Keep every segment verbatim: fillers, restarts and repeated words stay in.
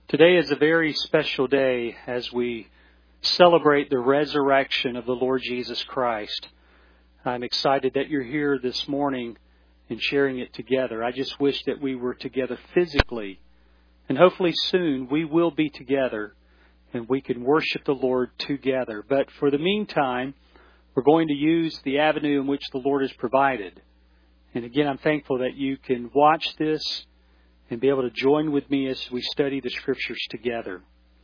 Today is a very special day as we celebrate the resurrection of the Lord Jesus Christ. I'm excited that you're here this morning and sharing it together. I just wish that we were together physically. And hopefully soon we will be together and we can worship the Lord together. But for the meantime, we're going to use the avenue in which the Lord has provided. And again, I'm thankful that you can watch this and be able to join with me as we study the Scriptures together.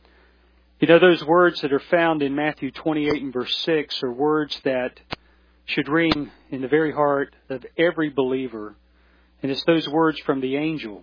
You know, those words that are found in Matthew twenty-eight and verse six are words that should ring in the very heart of every believer. And it's those words from the angel.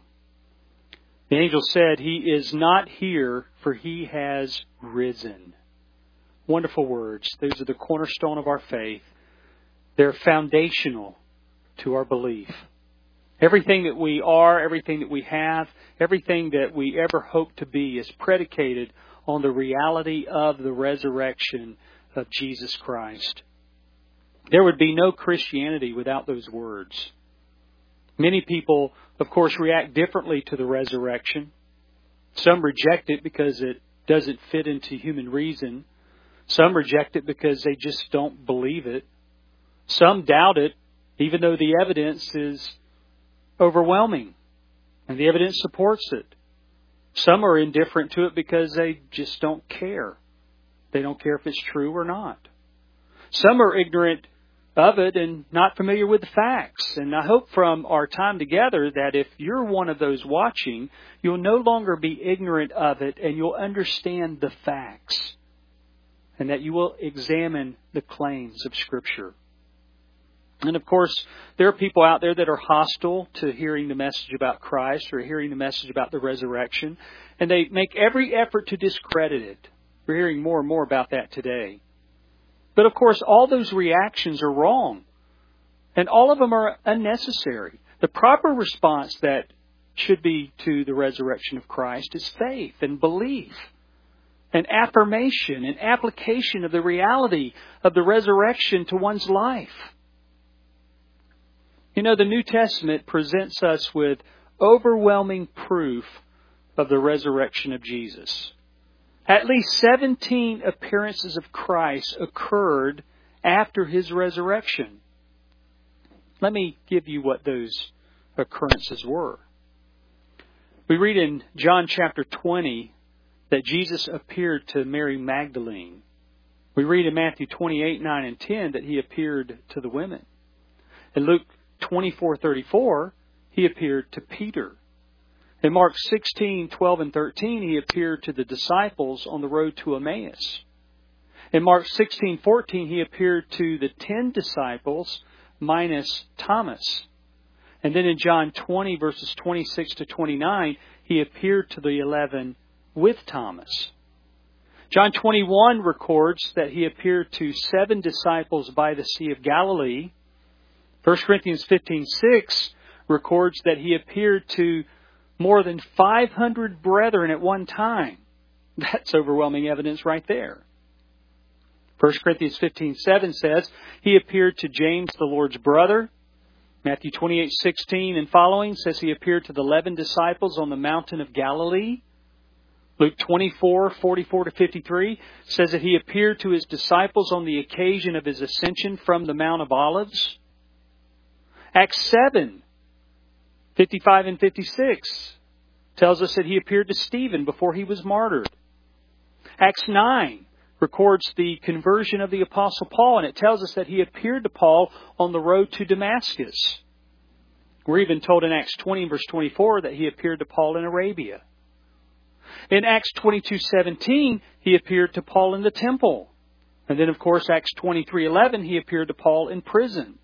The angel said, "He is not here, for He has risen." Wonderful words. Those are the cornerstone of our faith. They're foundational to our belief. Everything that we are, everything that we have, everything that we ever hope to be is predicated on the reality of the resurrection of Jesus Christ. There would be no Christianity without those words. Many people, of course, react differently to the resurrection. Some reject it because it doesn't fit into human reason. Some reject it because they just don't believe it. Some doubt it, even though the evidence is overwhelming and the evidence supports it. Some are indifferent to it because they just don't care. They don't care if it's true or not. Some are ignorant of it and not familiar with the facts. And I hope from our time together that if you're one of those watching, you'll no longer be ignorant of it and you'll understand the facts. And that you will examine the claims of Scripture. And of course, there are people out there that are hostile to hearing the message about Christ or hearing the message about the resurrection. And they make every effort to discredit it. We're hearing more and more about that today. But of course, all those reactions are wrong. And all of them are unnecessary. The proper response that should be to the resurrection of Christ is faith and belief. And affirmation and application of the reality of the resurrection to one's life. You know, the New Testament presents us with overwhelming proof of the resurrection of Jesus. At least seventeen appearances of Christ occurred after His resurrection. Let me give you what those occurrences were. We read in John chapter twenty that Jesus appeared to Mary Magdalene. We read in Matthew twenty-eight, nine and ten that He appeared to the women. In Luke twenty-four thirty-four, He appeared to Peter. In Mark sixteen, twelve and thirteen, He appeared to the disciples on the road to Emmaus. In Mark sixteen fourteen, He appeared to the ten disciples minus Thomas. And then in John twenty, verses twenty-six to twenty-nine, He appeared to the eleven with Thomas. John twenty-one records that He appeared to seven disciples by the Sea of Galilee. First Corinthians fifteen six records that He appeared to more than five hundred brethren at one time. That's overwhelming evidence right there. First Corinthians fifteen seven says He appeared to James, the Lord's brother. Matthew twenty-eight sixteen and following says He appeared to the eleven disciples on the mountain of Galilee. Luke twenty-four forty-four to fifty-three says that He appeared to His disciples on the occasion of His ascension from the Mount of Olives. Acts seven, fifty-five and fifty-six tells us that He appeared to Stephen before he was martyred. Acts nine records the conversion of the Apostle Paul, and it tells us that He appeared to Paul on the road to Damascus. We're even told in Acts twenty, verse twenty-four, that He appeared to Paul in Arabia. In Acts twenty-two seventeen, He appeared to Paul in the temple. And then, of course, Acts twenty-three eleven, He appeared to Paul in prison.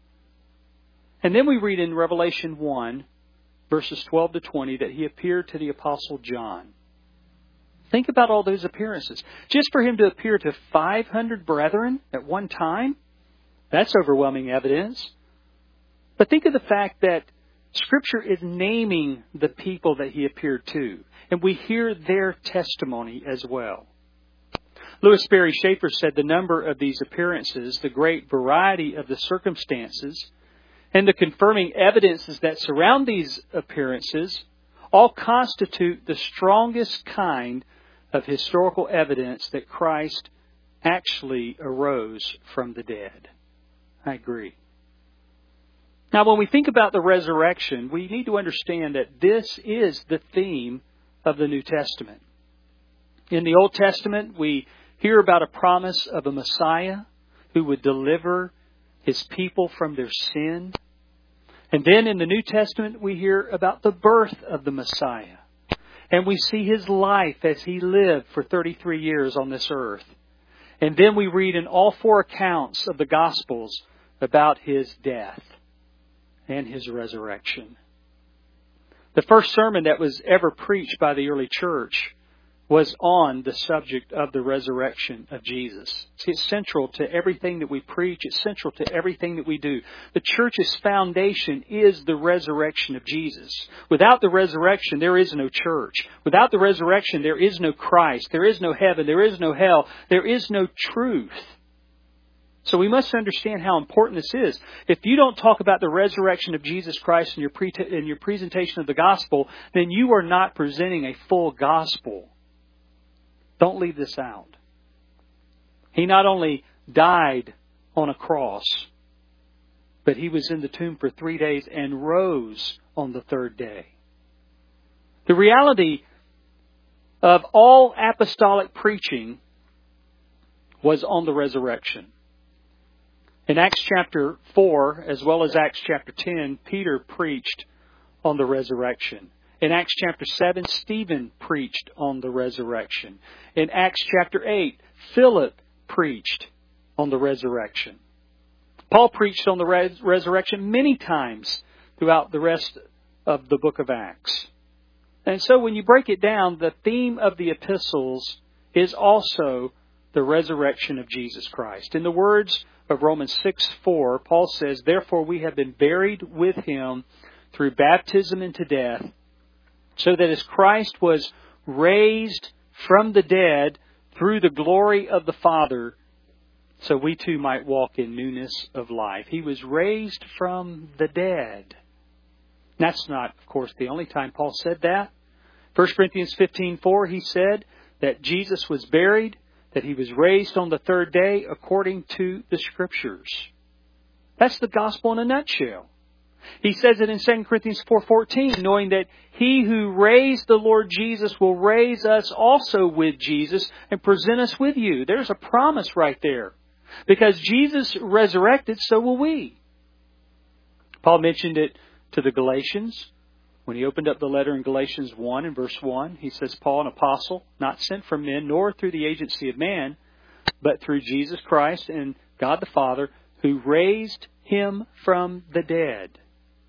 And then we read in Revelation one, verses twelve to twenty, that He appeared to the Apostle John. Think about all those appearances. Just for Him to appear to five hundred brethren at one time, that's overwhelming evidence. But think of the fact that Scripture is naming the people that He appeared to. And we hear their testimony as well. Louis Sperry Schaeffer said the number of these appearances, the great variety of the circumstances, and the confirming evidences that surround these appearances all constitute the strongest kind of historical evidence that Christ actually arose from the dead. I agree. Now, when we think about the resurrection, we need to understand that this is the theme of the New Testament. In the Old Testament, we hear about a promise of a Messiah who would deliver His people from their sin. And then in the New Testament, we hear about the birth of the Messiah. And we see His life as He lived for thirty-three years on this earth. And then we read in all four accounts of the Gospels about His death and His resurrection. The first sermon that was ever preached by the early church was on the subject of the resurrection of Jesus. See, it's central to everything that we preach. It's central to everything that we do. The church's foundation is the resurrection of Jesus. Without the resurrection, there is no church. Without the resurrection, there is no Christ. There is no heaven. There is no hell. There is no truth. So we must understand how important this is. If you don't talk about the resurrection of Jesus Christ in your, pre- in your presentation of the gospel, then you are not presenting a full gospel. Don't leave this out. He not only died on a cross, but He was in the tomb for three days and rose on the third day. The reality of all apostolic preaching was on the resurrection. In Acts chapter four, as well as Acts chapter ten, Peter preached on the resurrection. In Acts chapter seven, Stephen preached on the resurrection. In Acts chapter eight, Philip preached on the resurrection. Paul preached on the res- resurrection many times throughout the rest of the book of Acts. And so when you break it down, the theme of the epistles is also the resurrection of Jesus Christ. In the words of Romans six four, Paul says, "Therefore we have been buried with Him through baptism into death, so that as Christ was raised from the dead through the glory of the Father, so we too might walk in newness of life." He was raised from the dead. That's not, of course, the only time Paul said that. First Corinthians fifteen four, he said that Jesus was buried, that He was raised on the third day according to the Scriptures. That's the gospel in a nutshell. He says it in Second Corinthians four fourteen, knowing that He who raised the Lord Jesus will raise us also with Jesus and present us with you. There's a promise right there. Because Jesus resurrected, so will we. Paul mentioned it to the Galatians. When he opened up the letter in Galatians one and verse one, he says, "Paul, an apostle, not sent from men, nor through the agency of man, but through Jesus Christ and God the Father, who raised Him from the dead."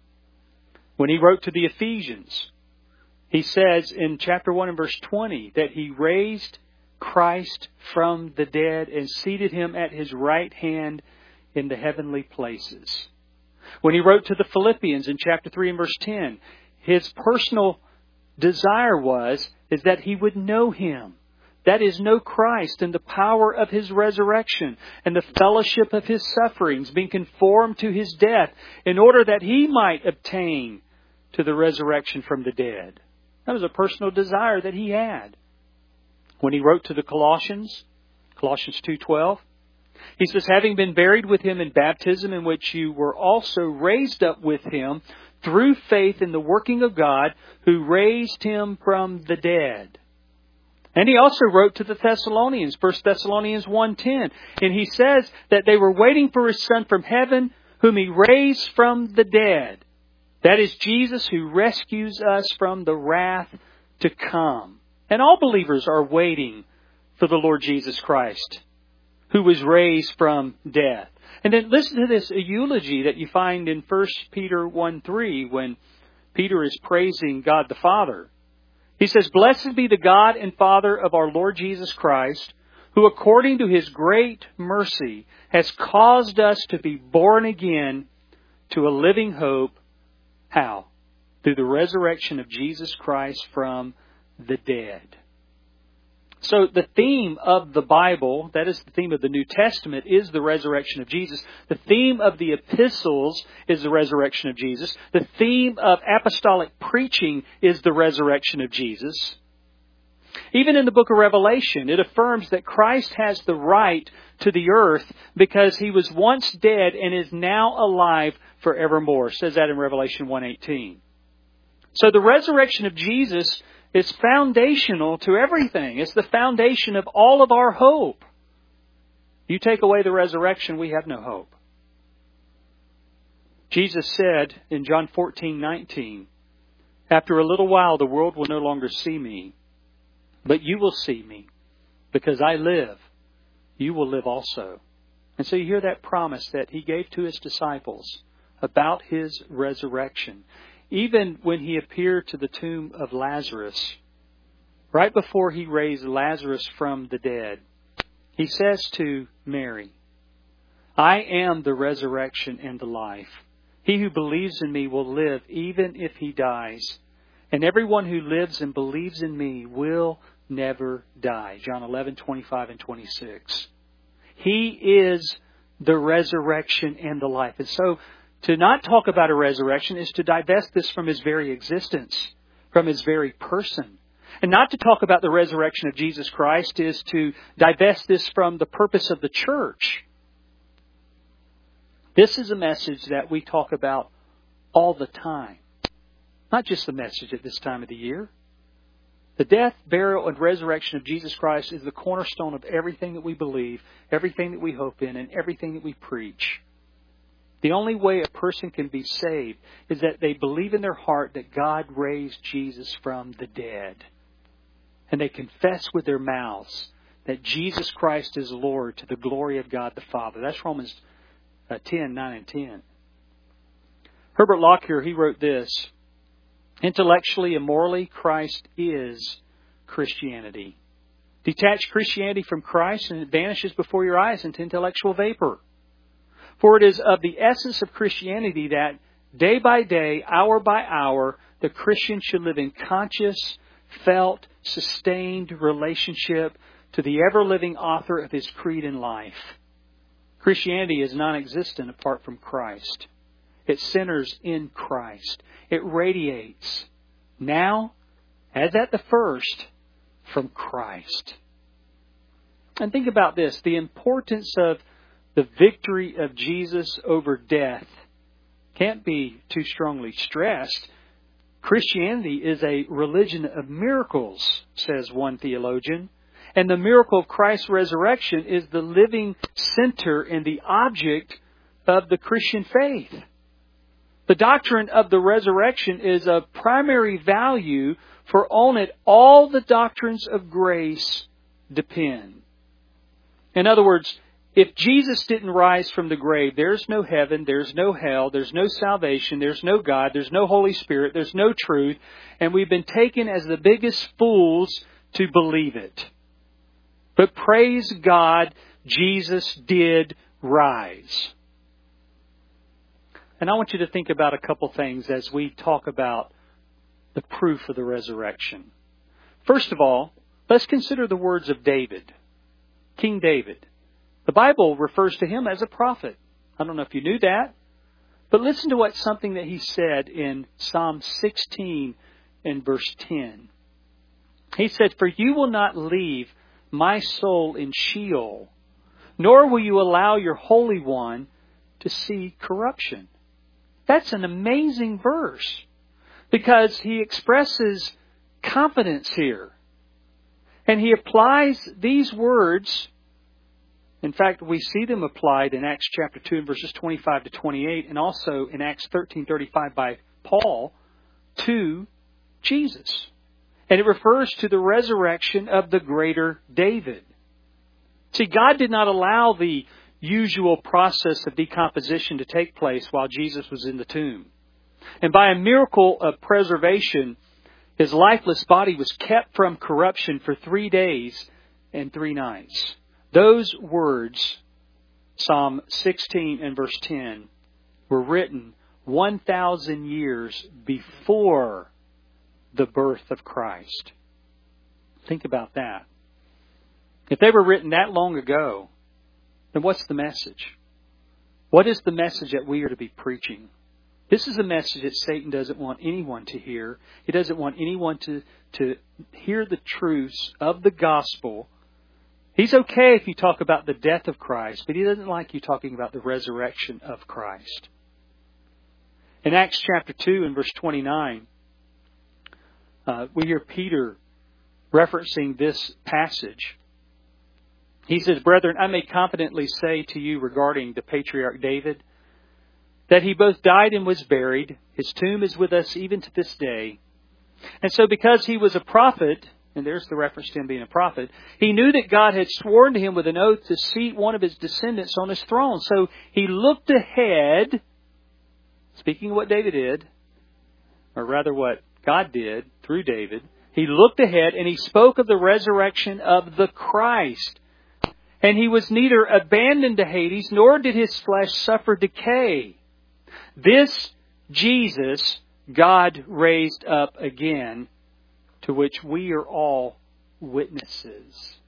When he wrote to the Ephesians, he says in chapter one and verse twenty that He raised Christ from the dead and seated Him at His right hand in the heavenly places. When he wrote to the Philippians in chapter three and verse ten, his personal desire was is that he would know Him. That is, know Christ and the power of His resurrection and the fellowship of His sufferings, being conformed to His death, in order that he might obtain to the resurrection from the dead. That was a personal desire that he had. When he wrote to the Colossians, Colossians two twelve, he says, "Having been buried with Him in baptism, in which you were also raised up with Him through faith in the working of God, who raised Him from the dead." And he also wrote to the Thessalonians, First Thessalonians one ten, and he says that they were waiting for His Son from heaven, whom He raised from the dead. That is Jesus, who rescues us from the wrath to come. And all believers are waiting for the Lord Jesus Christ, who was raised from death. And then listen to this eulogy that you find in First Peter one three, when Peter is praising God the Father. He says, "Blessed be the God and Father of our Lord Jesus Christ, who according to His great mercy has caused us to be born again to a living hope." How? Through the resurrection of Jesus Christ from the dead. So the theme of the Bible, that is the theme of the New Testament, is the resurrection of Jesus. The theme of the epistles is the resurrection of Jesus. The theme of apostolic preaching is the resurrection of Jesus. Even in the book of Revelation, it affirms that Christ has the right to the earth because He was once dead and is now alive forevermore. It says that in Revelation one eighteen. So the resurrection of Jesus is foundational to everything. It's the foundation of all of our hope. You take away the resurrection, we have no hope. Jesus said in John fourteen nineteen, "After a little while the world will no longer see me, but you will see me. Because I live, you will live also." And so you hear that promise that He gave to His disciples about His resurrection. Even when He appeared to the tomb of Lazarus, right before He raised Lazarus from the dead, He says to Mary, "I am the resurrection and the life. He who believes in me will live even if he dies. And everyone who lives and believes in me will never die." John eleven twenty-five and twenty-six. He is the resurrection and the life. And so to not talk about a resurrection is to divest this from His very existence, from His very person. And not to talk about the resurrection of Jesus Christ is to divest this from the purpose of the church. This is a message that we talk about all the time. Not just the message at this time of the year. The death, burial, and resurrection of Jesus Christ is the cornerstone of everything that we believe, everything that we hope in, and everything that we preach. The only way a person can be saved is that they believe in their heart that God raised Jesus from the dead. And they confess with their mouths that Jesus Christ is Lord to the glory of God the Father. That's Romans ten, nine and ten. Herbert Lockyer, he wrote this: "Intellectually and morally, Christ is Christianity. Detach Christianity from Christ and it vanishes before your eyes into intellectual vapor. For it is of the essence of Christianity that day by day, hour by hour, the Christian should live in conscious, felt, sustained relationship to the ever-living author of his creed and life. Christianity is non-existent apart from Christ. It centers in Christ. It radiates, now, as at the first, from Christ." And think about this. The importance of the victory of Jesus over death can't be too strongly stressed. Christianity is a religion of miracles, says one theologian. And the miracle of Christ's resurrection is the living center and the object of the Christian faith. The doctrine of the resurrection is of primary value, for on it all the doctrines of grace depend. In other words, if Jesus didn't rise from the grave, there's no heaven, there's no hell, there's no salvation, there's no God, there's no Holy Spirit, there's no truth, and we've been taken as the biggest fools to believe it. But praise God, Jesus did rise. And I want you to think about a couple things as we talk about the proof of the resurrection. First of all, let's consider the words of David, King David. The Bible refers to him as a prophet. I don't know if you knew that. But listen to what something that he said in Psalm sixteen and verse ten. He said, "For you will not leave my soul in Sheol, nor will you allow your Holy One to see corruption." That's an amazing verse because he expresses confidence here. And he applies these words. In fact, we see them applied in Acts chapter two and verses twenty-five to twenty-eight, and also in Acts thirteen thirty-five by Paul to Jesus. And it refers to the resurrection of the greater David. See, God did not allow the usual process of decomposition to take place while Jesus was in the tomb. And by a miracle of preservation, his lifeless body was kept from corruption for three days and three nights. Those words, Psalm sixteen and verse ten, were written one thousand years before the birth of Christ. Think about that. If they were written that long ago, then what's the message? What is the message that we are to be preaching? This is a message that Satan doesn't want anyone to hear. He doesn't want anyone to, to hear the truths of the gospel. He's okay if you talk about the death of Christ, but he doesn't like you talking about the resurrection of Christ. In Acts chapter two and verse twenty-nine, uh, we hear Peter referencing this passage. He says, "Brethren, I may confidently say to you regarding the patriarch David, that he both died and was buried. His tomb is with us even to this day. And so because he was a prophet," and there's the reference to him being a prophet, "he knew that God had sworn to him with an oath to seat one of his descendants on his throne. So he looked ahead," speaking of what David did, or rather what God did through David, he looked ahead and he spoke of the resurrection of the Christ. "And he was neither abandoned to Hades, nor did his flesh suffer decay. This Jesus God raised up again, to which we are all witnesses."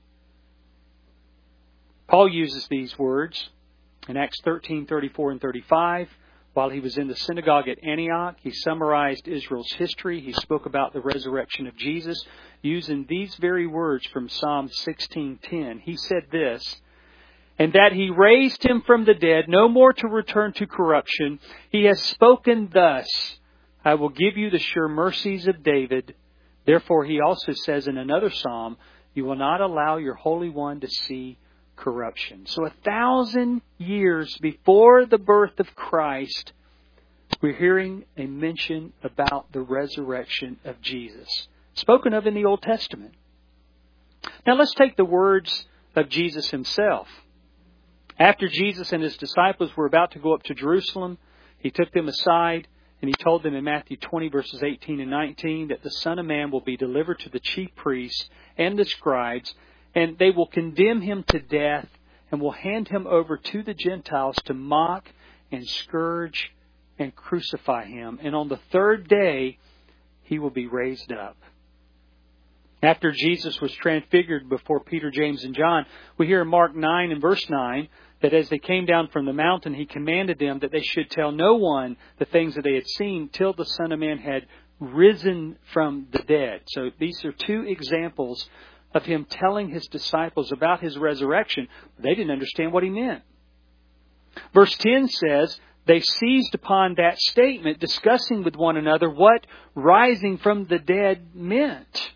Paul uses these words in Acts thirteen, thirty-four and thirty-five. While he was in the synagogue at Antioch, he summarized Israel's history. He spoke about the resurrection of Jesus using these very words from Psalm sixteen ten. He said this, "And that he raised him from the dead, no more to return to corruption. He has spoken thus, I will give you the sure mercies of David. Therefore, he also says in another psalm, you will not allow your Holy One to see corruption." So a thousand years before the birth of Christ, we're hearing a mention about the resurrection of Jesus, spoken of in the Old Testament. Now let's take the words of Jesus himself. After Jesus and his disciples were about to go up to Jerusalem, he took them aside and he told them in Matthew twenty verses eighteen and nineteen that the Son of Man will be delivered to the chief priests and the scribes, and they will condemn him to death and will hand him over to the Gentiles to mock and scourge and crucify him. And on the third day, he will be raised up. After Jesus was transfigured before Peter, James, and John, we hear in Mark nine and verse nine that as they came down from the mountain, he commanded them that they should tell no one the things that they had seen till the Son of Man had risen from the dead. So these are two examples of him telling his disciples about his resurrection. They didn't understand what he meant. Verse ten says, they seized upon that statement, discussing with one another what rising from the dead meant.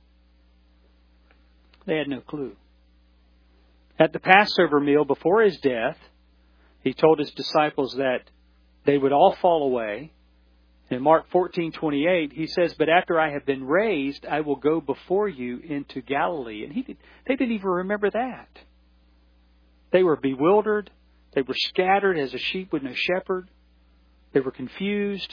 They had no clue. At the Passover meal before his death, he told his disciples that they would all fall away. In Mark fourteen twenty-eight, he says, "But after I have been raised, I will go before you into Galilee." And he did, they didn't even remember that. They were bewildered. They were scattered as a sheep with no shepherd. They were confused.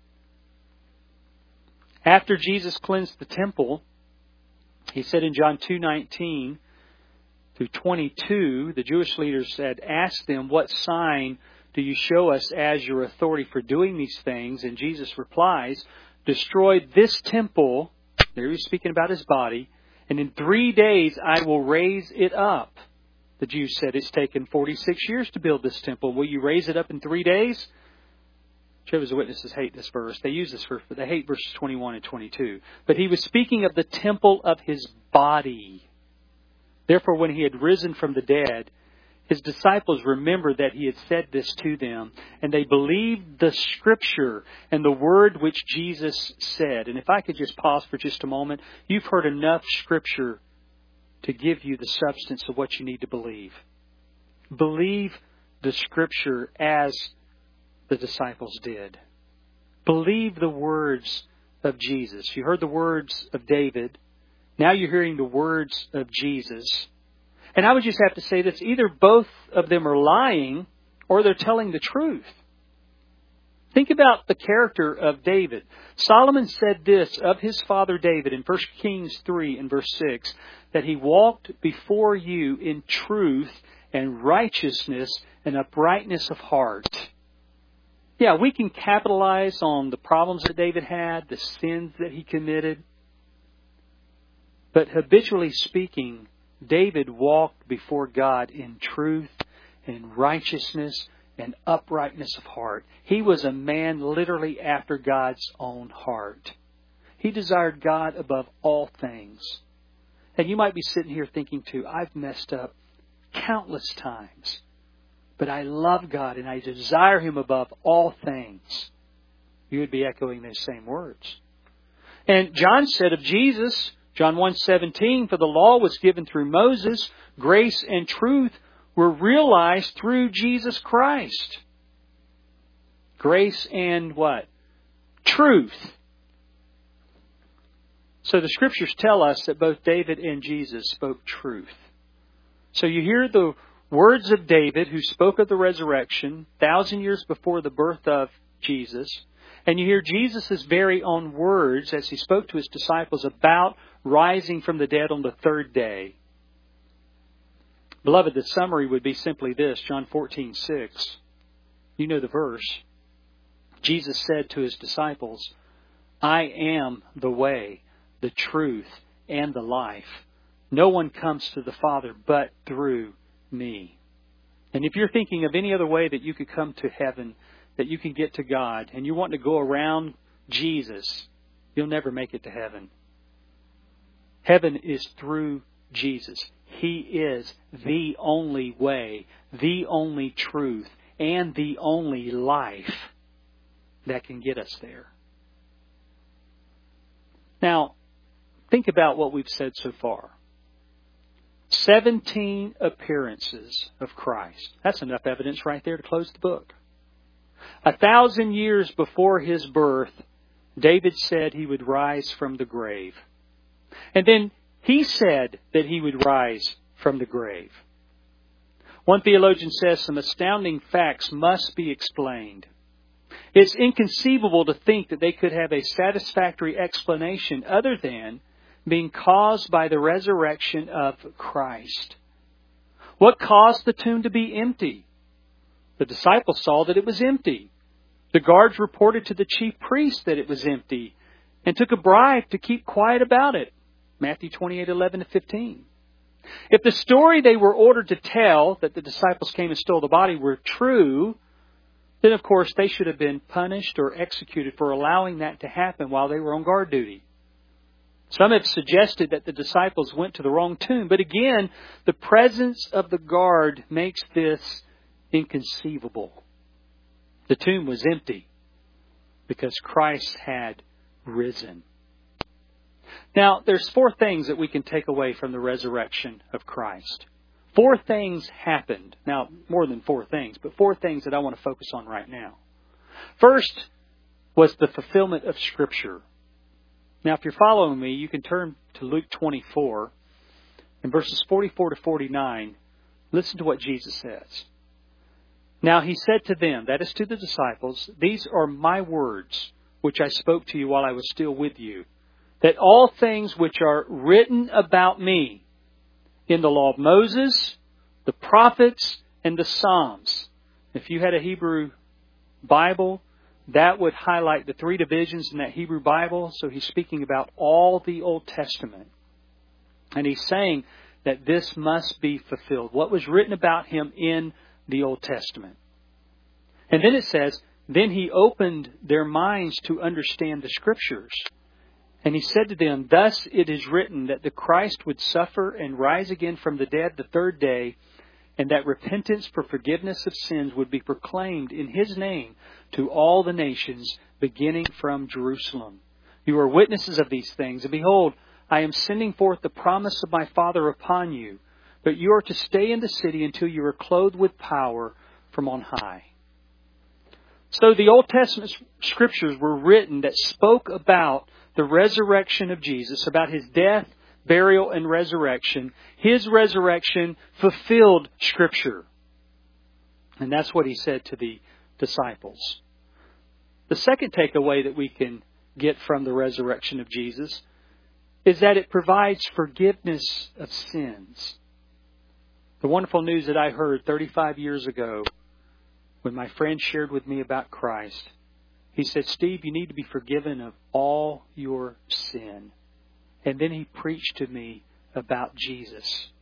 After Jesus cleansed the temple, he said in John two nineteen through twenty-two, the Jewish leaders had asked them, "What sign do you show us as your authority for doing these things?" And Jesus replies, "Destroy this temple," there he's speaking about his body, "and in three days I will raise it up." The Jews said, "It's taken forty-six years to build this temple. Will you raise it up in three days?" Jehovah's Witnesses hate this verse. They use this verse, but they hate verses twenty-one and twenty-two. But he was speaking of the temple of his body. Therefore, when he had risen from the dead, his disciples remembered that he had said this to them, and they believed the Scripture and the word which Jesus said. And if I could just pause for just a moment, you've heard enough Scripture to give you the substance of what you need to believe. Believe the Scripture as the disciples did. Believe the words of Jesus. You heard the words of David. Now you're hearing the words of Jesus. And I would just have to say this, either both of them are lying or they're telling the truth. Think about the character of David. Solomon said this of his father David in First Kings three and verse six, that he walked before you in truth and righteousness and uprightness of heart. Yeah, we can capitalize on the problems that David had, the sins that he committed. But habitually speaking, David walked before God in truth and righteousness and uprightness of heart. He was a man literally after God's own heart. He desired God above all things. And you might be sitting here thinking too, I've messed up countless times. But I love God and I desire Him above all things. You would be echoing those same words. And John said of Jesus, John one seventeen, for the law was given through Moses, grace and truth were realized through Jesus Christ. Grace and what? Truth. So the Scriptures tell us that both David and Jesus spoke truth. So you hear the words of David, who spoke of the resurrection thousand years before the birth of Jesus. And you hear Jesus' very own words as He spoke to His disciples about rising from the dead on the third day. Beloved, the summary would be simply this, John fourteen six. You know the verse. Jesus said to His disciples, I am the way, the truth, and the life. No one comes to the Father but through me. And if you're thinking of any other way that you could come to heaven, that you can get to God, and you want to go around Jesus, you'll never make it to heaven. Heaven is through Jesus. He is the only way, the only truth, and the only life that can get us there. Now, think about what we've said so far. Seventeen appearances of Christ. That's enough evidence right there to close the book. A thousand years before His birth, David said He would rise from the grave. And then He said that He would rise from the grave. One theologian says some astounding facts must be explained. It's inconceivable to think that they could have a satisfactory explanation other than being caused by the resurrection of Christ. What caused the tomb to be empty? The disciples saw that it was empty. The guards reported to the chief priest that it was empty and took a bribe to keep quiet about it. Matthew twenty-eight eleven to fifteen. If the story they were ordered to tell, that the disciples came and stole the body, were true, then of course they should have been punished or executed for allowing that to happen while they were on guard duty. Some have suggested that the disciples went to the wrong tomb. But again, the presence of the guard makes this inconceivable. The tomb was empty because Christ had risen. Now, there's four things that we can take away from the resurrection of Christ. Four things happened. Now, more than four things, but four things that I want to focus on right now. First was the fulfillment of Scripture. Now, if you're following me, you can turn to Luke twenty-four and verses forty-four to forty-nine. Listen to what Jesus says. Now He said to them, that is to the disciples, these are my words, which I spoke to you while I was still with you, that all things which are written about me in the law of Moses, the prophets, and the Psalms. If you had a Hebrew Bible, that would highlight the three divisions in that Hebrew Bible. So He's speaking about all the Old Testament. And He's saying that this must be fulfilled. What was written about Him in the Old Testament. And then it says, then He opened their minds to understand the Scriptures. And He said to them, thus it is written that the Christ would suffer and rise again from the dead the third day, and that repentance for forgiveness of sins would be proclaimed in His name to all the nations, beginning from Jerusalem. You are witnesses of these things, and behold, I am sending forth the promise of my Father upon you, but you are to stay in the city until you are clothed with power from on high. So the Old Testament Scriptures were written that spoke about the resurrection of Jesus, about His death, burial, and resurrection. His resurrection fulfilled Scripture. And that's what He said to the disciples. The second takeaway that we can get from the resurrection of Jesus is that it provides forgiveness of sins. The wonderful news that I heard thirty-five years ago when my friend shared with me about Christ. He said, Steve, you need to be forgiven of all your sin. And then he preached to me about Jesus.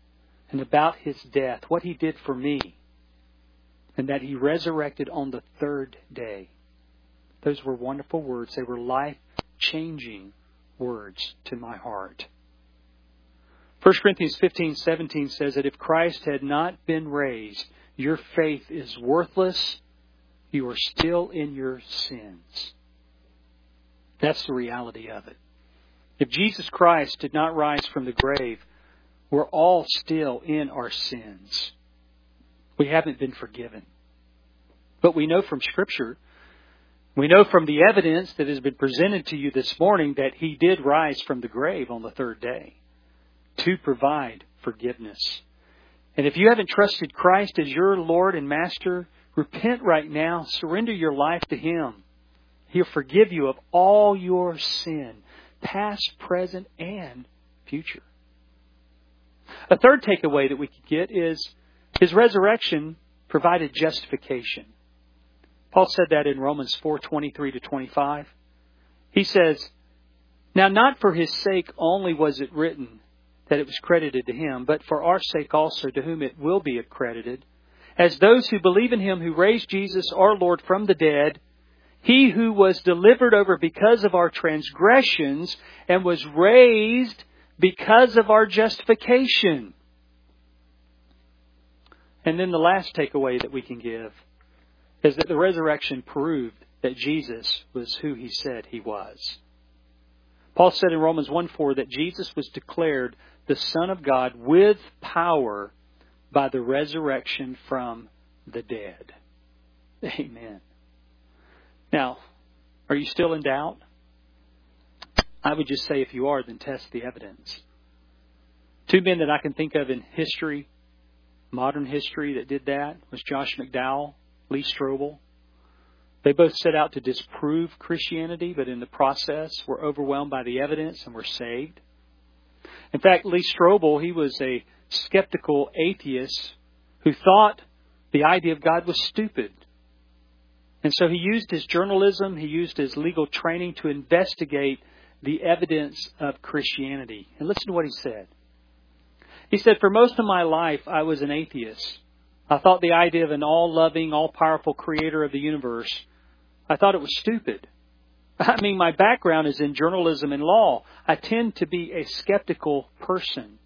and about His death, what He did for me, and that He resurrected on the third day. Those were wonderful words. They were life-changing words to my heart. First Corinthians fifteen seventeen says that if Christ had not been raised, your faith is worthless. You are still in your sins. That's the reality of it. If Jesus Christ did not rise from the grave, we're all still in our sins. We haven't been forgiven. But we know from Scripture, we know from the evidence that has been presented to you this morning that He did rise from the grave on the third day to provide forgiveness. And if you haven't trusted Christ as your Lord and Master, repent right now. Surrender your life to Him. He'll forgive you of all your sin, past, present, and future. A third takeaway that we could get is His resurrection provided justification. Paul said that in Romans four twenty-three to twenty-five. He says, "Now not for His sake only was it written that it was credited to Him, but for our sake also, to whom it will be accredited, as those who believe in Him who raised Jesus our Lord from the dead, He who was delivered over because of our transgressions and was raised because of our justification." And then the last takeaway that we can give is that the resurrection proved that Jesus was who He said He was. Paul said in Romans one four that Jesus was declared the Son of God with power by the resurrection from the dead. Amen. Now, are you still in doubt? I would just say if you are, then test the evidence. Two men that I can think of in history, modern history, that did that was Josh McDowell, Lee Strobel. They both set out to disprove Christianity, but in the process were overwhelmed by the evidence and were saved. In fact, Lee Strobel, he was a skeptical atheist who thought the idea of God was stupid. And so he used his journalism, he used his legal training to investigate the evidence of Christianity. And listen to what he said. He said, "For most of my life, I was an atheist. I thought the idea of an all-loving, all-powerful creator of the universe, I thought it was stupid. I mean, my background is in journalism and law. I tend to be a skeptical person.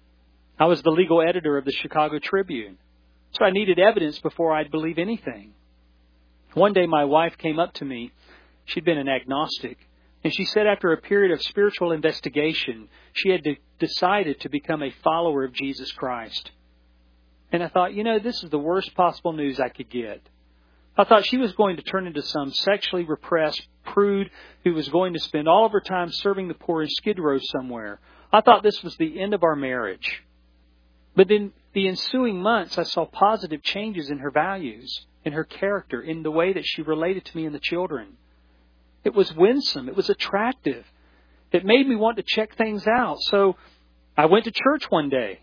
I was the legal editor of the Chicago Tribune, so I needed evidence before I'd believe anything. One day my wife came up to me. She'd been an agnostic. And she said after a period of spiritual investigation, she had de- decided to become a follower of Jesus Christ. And I thought, you know, this is the worst possible news I could get. I thought she was going to turn into some sexually repressed prude who was going to spend all of her time serving the poor in Skid Row somewhere. I thought this was the end of our marriage. But in the ensuing months, I saw positive changes in her values, in her character, in the way that she related to me and the children. It was winsome. It was attractive. It made me want to check things out. So I went to church one day,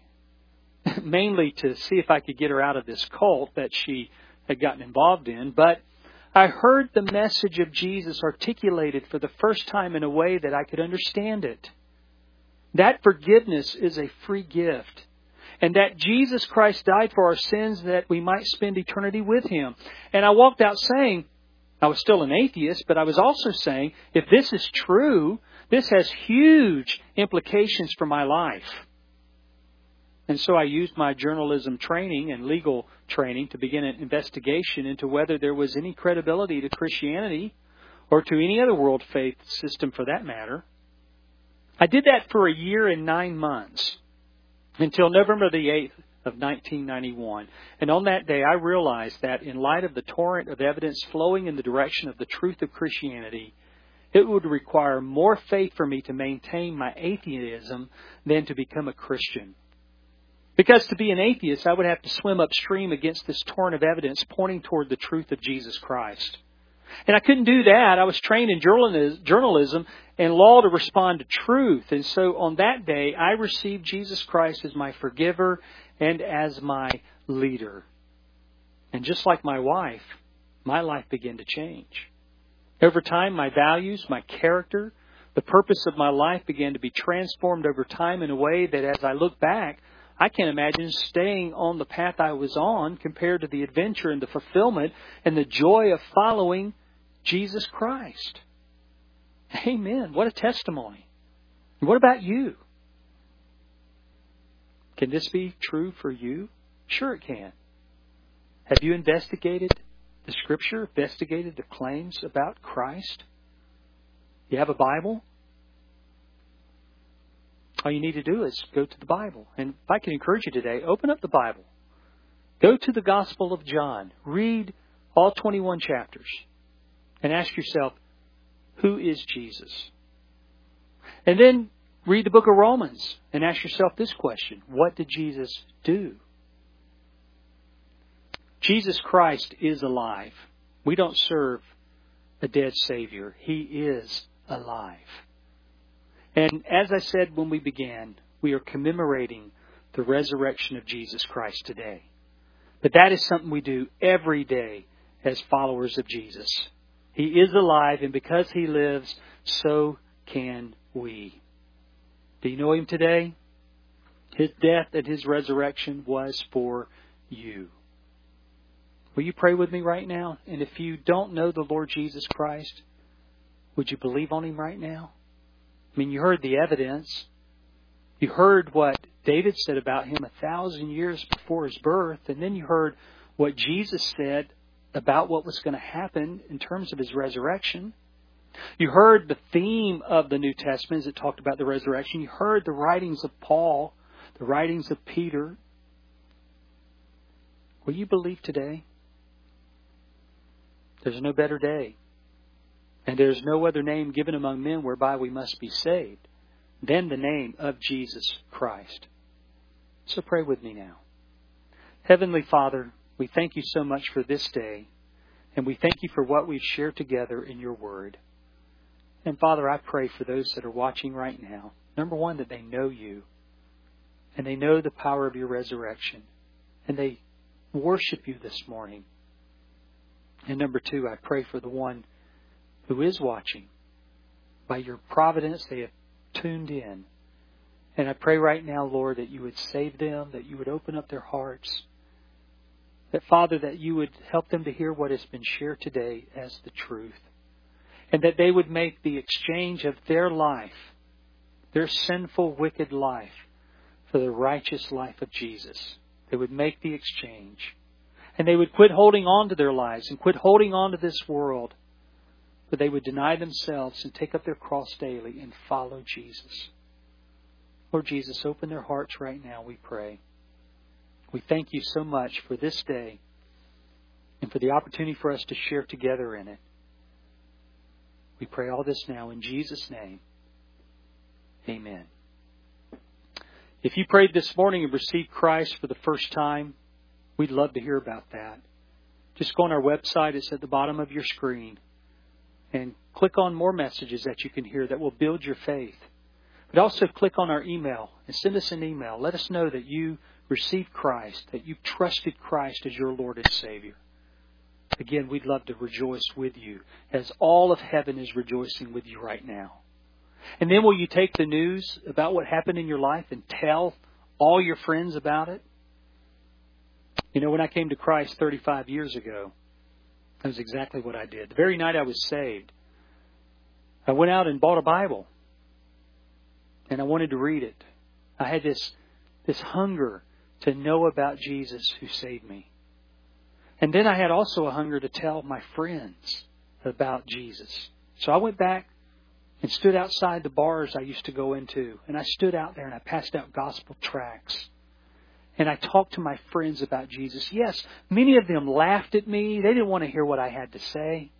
mainly to see if I could get her out of this cult that she had gotten involved in. But I heard the message of Jesus articulated for the first time in a way that I could understand it. That forgiveness is a free gift. And that Jesus Christ died for our sins that we might spend eternity with Him. And I walked out saying, I was still an atheist, but I was also saying, if this is true, this has huge implications for my life. And so I used my journalism training and legal training to begin an investigation into whether there was any credibility to Christianity or to any other world faith system for that matter. I did that for a year and nine months until November the eighth of nineteen ninety-one. And on that day, I realized that in light of the torrent of evidence flowing in the direction of the truth of Christianity, it would require more faith for me to maintain my atheism than to become a Christian. Because to be an atheist, I would have to swim upstream against this torrent of evidence pointing toward the truth of Jesus Christ. And I couldn't do that. I was trained in journalism and law to respond to truth. And so on that day, I received Jesus Christ as my forgiver and as my leader. And just like my wife, my life began to change. Over time, my values, my character, the purpose of my life began to be transformed over time in a way that as I look back, I can't imagine staying on the path I was on compared to the adventure and the fulfillment and the joy of following Jesus Christ. Amen. What a testimony. What about you? Can this be true for you? Sure it can. Have you investigated the Scripture, investigated the claims about Christ? You have a Bible? All you need to do is go to the Bible. And if I can encourage you today, open up the Bible. Go to the Gospel of John. Read all twenty-one chapters. And ask yourself, who is Jesus? And then read the book of Romans and ask yourself this question. What did Jesus do? Jesus Christ is alive. We don't serve a dead Savior. He is alive. And as I said when we began, we are commemorating the resurrection of Jesus Christ today. But that is something we do every day as followers of Jesus. He is alive, and because He lives, so can we. Do you know Him today? His death and His resurrection was for you. Will you pray with me right now? And if you don't know the Lord Jesus Christ, would you believe on Him right now? I mean, you heard the evidence. You heard what David said about Him a thousand years before His birth. And then you heard what Jesus said about what was going to happen in terms of His resurrection. You heard the theme of the New Testament as it talked about the resurrection. You heard the writings of Paul, the writings of Peter. Will you believe today? There's no better day. And there's no other name given among men whereby we must be saved than the name of Jesus Christ. So pray with me now. Heavenly Father, we thank You so much for this day. And we thank You for what we've shared together in Your Word. And Father, I pray for those that are watching right now. Number one, that they know You. And they know the power of Your resurrection. And they worship You this morning. And number two, I pray for the one who is watching. By Your providence, they have tuned in. And I pray right now, Lord, that You would save them, that You would open up their hearts. That, Father, that You would help them to hear what has been shared today as the truth. And that they would make the exchange of their life, their sinful, wicked life, for the righteous life of Jesus. They would make the exchange. And they would quit holding on to their lives and quit holding on to this world. But they would deny themselves and take up their cross daily and follow Jesus. Lord Jesus, open their hearts right now, we pray. We thank You so much for this day and for the opportunity for us to share together in it. We pray all this now in Jesus' name. Amen. If you prayed this morning and received Christ for the first time, we'd love to hear about that. Just go on our website. It's at the bottom of your screen. And click on more messages that you can hear that will build your faith. But also click on our email and send us an email. Let us know that you received Christ, that you trusted Christ as your Lord and Savior. Again, we'd love to rejoice with you as all of heaven is rejoicing with you right now. And then will you take the news about what happened in your life and tell all your friends about it? You know, when I came to Christ thirty-five years ago, that was exactly what I did. The very night I was saved, I went out and bought a Bible. And I wanted to read it. I had this, this hunger to know about Jesus who saved me. And then I had also a hunger to tell my friends about Jesus. So I went back and stood outside the bars I used to go into. And I stood out there and I passed out gospel tracts. And I talked to my friends about Jesus. Yes, many of them laughed at me. They didn't want to hear what I had to say.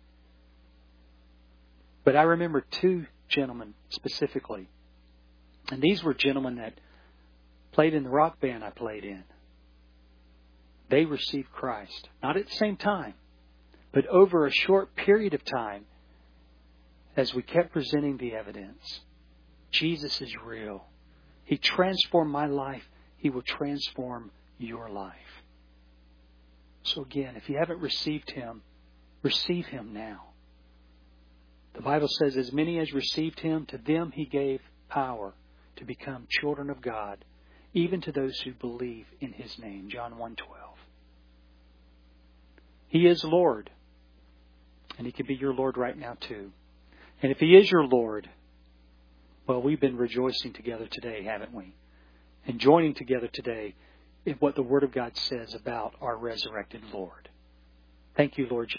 But I remember two gentlemen specifically. And these were gentlemen that played in the rock band I played in. They received Christ. Not at the same time, but over a short period of time as we kept presenting the evidence. Jesus is real. He transformed my life. He will transform your life. So again, if you haven't received Him, receive Him now. The Bible says, as many as received Him, to them He gave power to become children of God, even to those who believe in His name. John one twelve. He is Lord. And He can be your Lord right now too. And if He is your Lord, well, we've been rejoicing together today, haven't we? And joining together today in what the Word of God says about our resurrected Lord. Thank you, Lord Jesus.